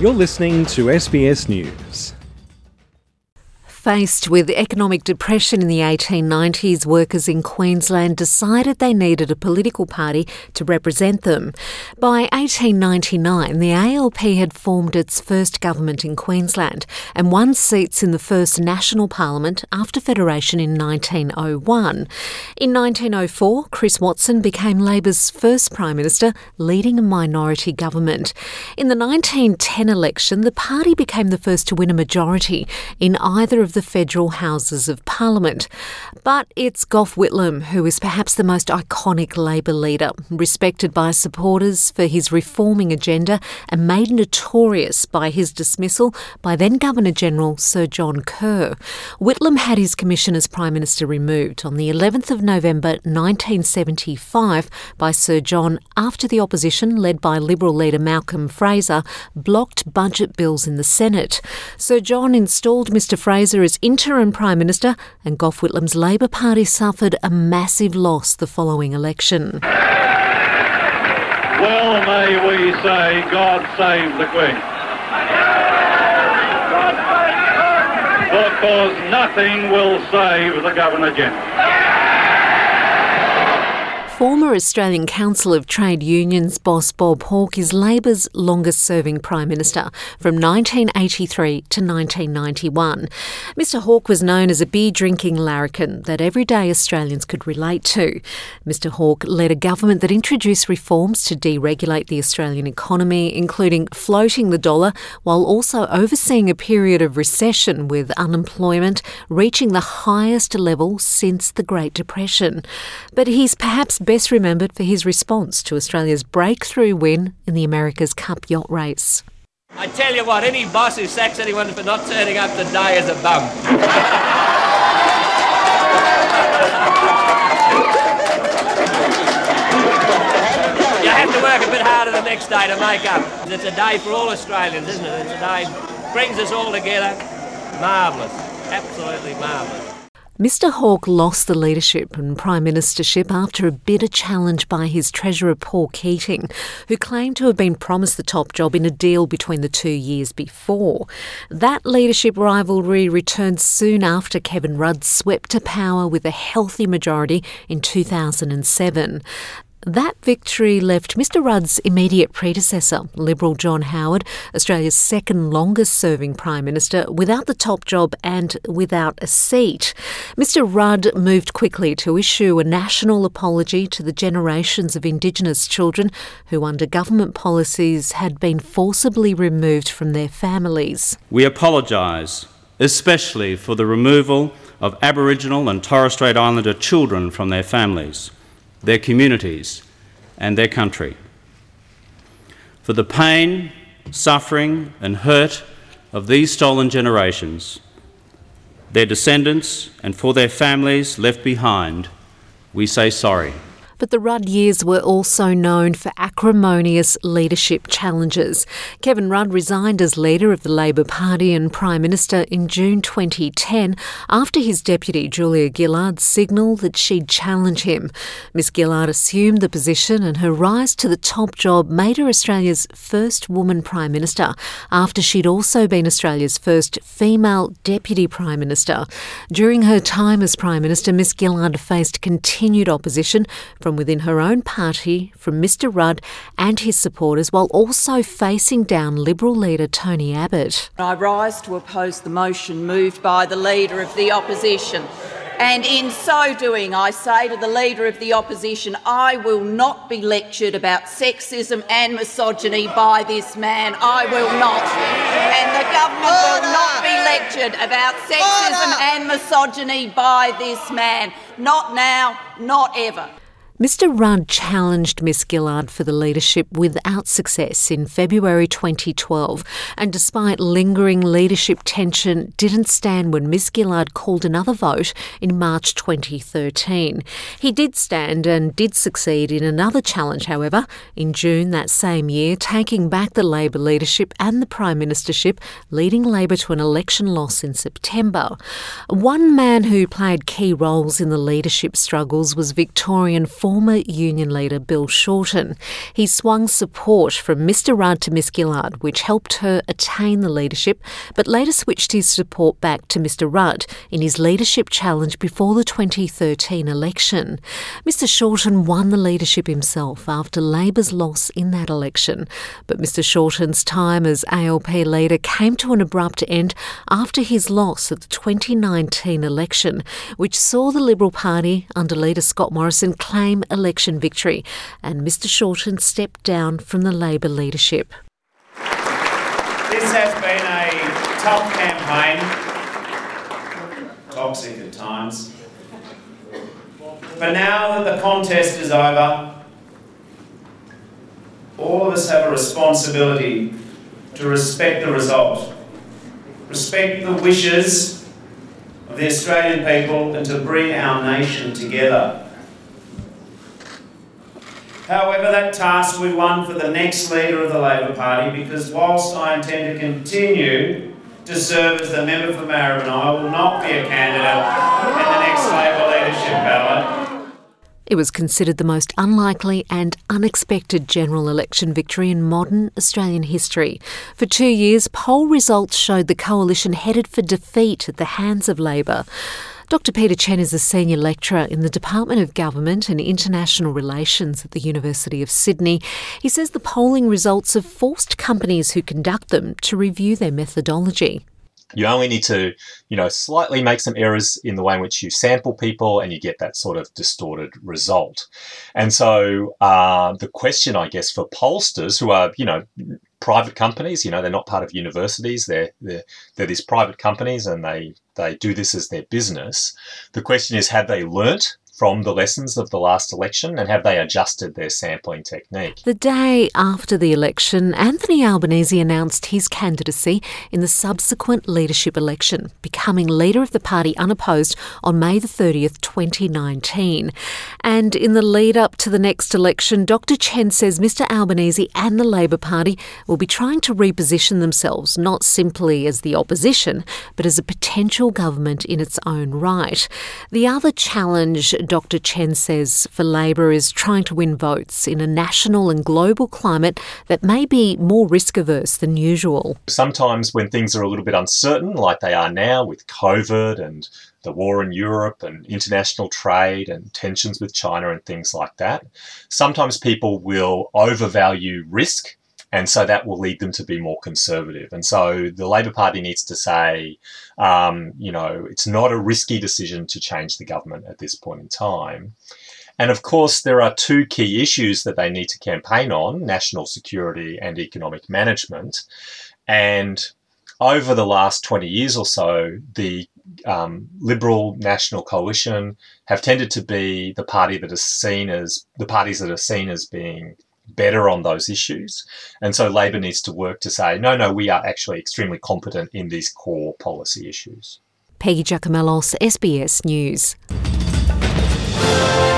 You're listening to SBS News. Faced with economic depression in the 1890s, workers in Queensland decided they needed a political party to represent them. By 1899, the ALP had formed its first government in Queensland and won seats in the first national parliament after federation in 1901. In 1904, Chris Watson became Labor's first Prime Minister, leading a minority government. In the 1910 election, the party became the first to win a majority in either of the federal houses of parliament. But it's Gough Whitlam who is perhaps the most iconic Labor leader, respected by supporters for his reforming agenda and made notorious by his dismissal by then Governor-General Sir John Kerr. Whitlam had his commission as Prime Minister removed on the 11th of November 1975 by Sir John after the opposition, led by Liberal leader Malcolm Fraser, blocked budget bills in the Senate. Sir John installed Mr Fraser as interim Prime Minister, and Gough Whitlam's Labor Party suffered a massive loss the following election. Well, may we say, God save the Queen. Because nothing will save the Governor-General. Former Australian Council of Trade Unions boss Bob Hawke is Labor's longest-serving Prime Minister from 1983 to 1991. Mr Hawke was known as a beer-drinking larrikin that everyday Australians could relate to. Mr Hawke led a government that introduced reforms to deregulate the Australian economy, including floating the dollar, while also overseeing a period of recession with unemployment reaching the highest level since the Great Depression. But he's perhaps best remembered for his response to Australia's breakthrough win in the America's Cup yacht race. I tell you what, any boss who sacks anyone for not turning up today is a bum. You have to work a bit harder the next day to make up. It's a day for all Australians, isn't it? It's a day that brings us all together. Marvellous. Absolutely marvellous. Mr Hawke lost the leadership and prime ministership after a bitter challenge by his treasurer Paul Keating, who claimed to have been promised the top job in a deal between the 2 years before. That leadership rivalry returned soon after Kevin Rudd swept to power with a healthy majority in 2007. That victory left Mr Rudd's immediate predecessor, Liberal John Howard, Australia's second longest-serving Prime Minister, without the top job and without a seat. Mr Rudd moved quickly to issue a national apology to the generations of Indigenous children who, under government policies, had been forcibly removed from their families. We apologise, especially for the removal of Aboriginal and Torres Strait Islander children from their families, their communities and their country, for the pain, suffering and hurt of these stolen generations, their descendants and for their families left behind, we say sorry. But the Rudd years were also known for acrimonious leadership challenges. Kevin Rudd resigned as leader of the Labor Party and Prime Minister in June 2010 after his deputy Julia Gillard signalled that she'd challenge him. Ms Gillard assumed the position and her rise to the top job made her Australia's first woman Prime Minister after she'd also been Australia's first female Deputy Prime Minister. During her time as Prime Minister, Ms Gillard faced continued opposition from within her own party, from Mr Rudd and his supporters, while also facing down Liberal leader Tony Abbott. I rise to oppose the motion moved by the Leader of the Opposition. And in so doing, I say to the Leader of the Opposition, I will not be lectured about sexism and misogyny by this man. I will not. And the government will not be lectured about sexism and misogyny by this man. Not now, not ever. Mr Rudd challenged Ms Gillard for the leadership without success in February 2012, and despite lingering leadership tension, didn't stand when Ms Gillard called another vote in March 2013. He did stand and did succeed in another challenge, however, in June that same year, taking back the Labor leadership and the Prime Ministership, leading Labor to an election loss in September. One man who played key roles in the leadership struggles was Victorian former former union leader Bill Shorten. He swung support from Mr Rudd to Miss Gillard, which helped her attain the leadership, but later switched his support back to Mr Rudd in his leadership challenge before the 2013 election. Mr Shorten won the leadership himself after Labor's loss in that election, but Mr Shorten's time as ALP leader came to an abrupt end after his loss at the 2019 election, which saw the Liberal Party under leader Scott Morrison claim election victory, and Mr Shorten stepped down from the Labor leadership. This has been a tough campaign, toxic at times, but now that the contest is over, all of us have a responsibility to respect the result, respect the wishes of the Australian people, and to bring our nation together. However, that task we won for the next leader of the Labor Party, because whilst I intend to continue to serve as the member for Maribyrnong, I will not be a candidate in the next Labor leadership ballot. It was considered the most unlikely and unexpected general election victory in modern Australian history. For 2 years, poll results showed the coalition headed for defeat at the hands of Labor. Dr Peter Chen is a senior lecturer in the Department of Government and International Relations at the University of Sydney. He says the polling results have forced companies who conduct them to review their methodology. You only need to, slightly make some errors in the way in which you sample people and you get that sort of distorted result. And so the question, I guess, for pollsters who are, private companies, they're not part of universities, they're these private companies and they do this as their business. The question is, have they learnt from the lessons of the last election, and have they adjusted their sampling technique? The day after the election, Anthony Albanese announced his candidacy in the subsequent leadership election, becoming leader of the party unopposed on May the 30th, 2019. And in the lead up to the next election, Dr Chen says Mr Albanese and the Labor Party will be trying to reposition themselves not simply as the opposition, but as a potential government in its own right. The other challenge, Dr Chen says, for Labor is trying to win votes in a national and global climate that may be more risk-averse than usual. Sometimes when things are a little bit uncertain, like they are now with COVID and the war in Europe and international trade and tensions with China and things like that, sometimes people will overvalue risk, and so that will lead them to be more conservative. And so the Labor Party needs to say, it's not a risky decision to change the government at this point in time. And of course, there are two key issues that they need to campaign on: national security and economic management. And over the last 20 years or so, the Liberal National Coalition have tended to be the parties that are seen as being better on those issues. And so Labor needs to work to say, no, we are actually extremely competent in these core policy issues. Peggy Giacomellos, SBS News.